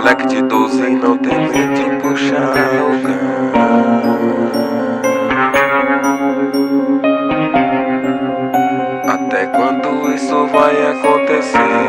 Moleque de 12 não tem medo de puxar o cão. Até quando isso vai acontecer?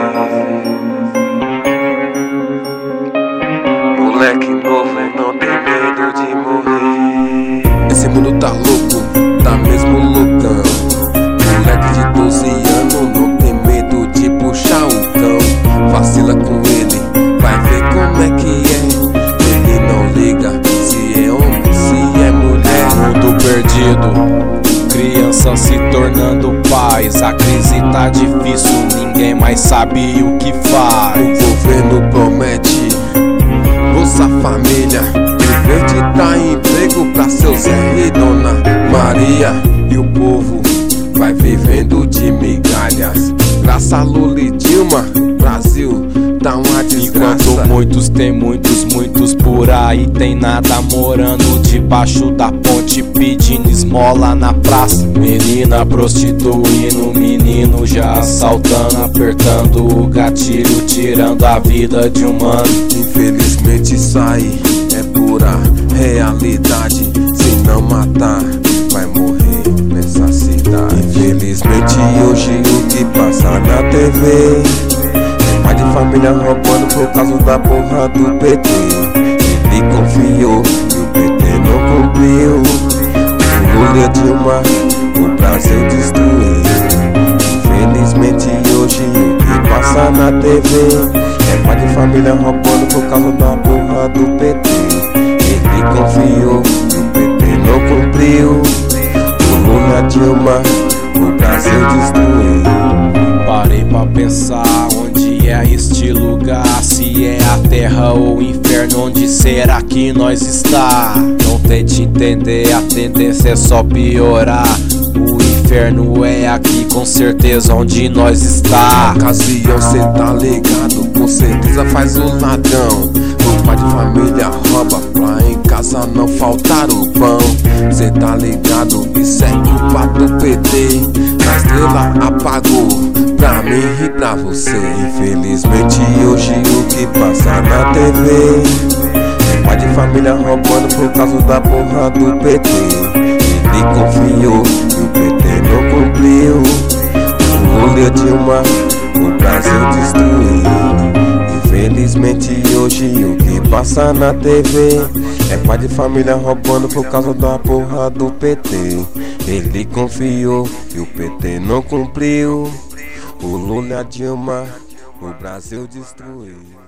Moleque novo não tem medo de morrer. Esse mundo tá louco, tá mesmo loucão. Moleque de 12 anos não tem medo de puxar o cão. Vacila com ele, vai ver como é que é. Ele não liga se é homem, se é mulher. Mundo perdido, criança se tornando pais. A crise tá difícil, ninguém mais sabe o que faz. O governo promete Bolsa Família, em vez de dar emprego pra seu Zé e Dona Maria. E o povo vai vivendo de migalhas. Graças a Lula e Dilma, Brasil tá uma desgraça. Enquanto muitos tem muitos por aí, tem nada morando debaixo da ponte, pedindo esmola na praça. Menina prostituindo, menino já assaltando, apertando o gatilho, tirando a vida de um mano. Infelizmente isso aí é pura realidade. Se não matar, vai morrer nessa cidade. Infelizmente hoje o que passa na TV é pai de família roubando por causa da porra do PT. Ele confiou e o PT não cumpriu. O Lula e a Dilma, o Brasil destruiu. Infelizmente hoje o que passa na TV é pai de família roubando por causa da porra do PT. Ele confiou e o PT não cumpriu. O Lula e a Dilma, o Brasil destruiu. Parei pra pensar onde é este lugar, se é a terra ou o inferno, onde será que nós está? Não tente entender, a tendência é só piorar. O inferno é aqui com certeza onde nós está. Na ocasião cê tá ligado, com certeza faz o ladrão. O pai de família rouba pra em casa não faltar o pão. Cê tá ligado, isso é culpa do PT. A estrela apagou pra mim e pra você. Infelizmente hoje o que passa na TV é pai de família roubando por causa da porra do PT. Ele confiou e o PT não cumpriu. O Lula e a Dilma, o Brasil destruiu. Infelizmente hoje o que passa na TV é pai de família roubando por causa da porra do PT. Ele confiou e o PT não cumpriu. O Lula e a Dilma, o Brasil destruiu.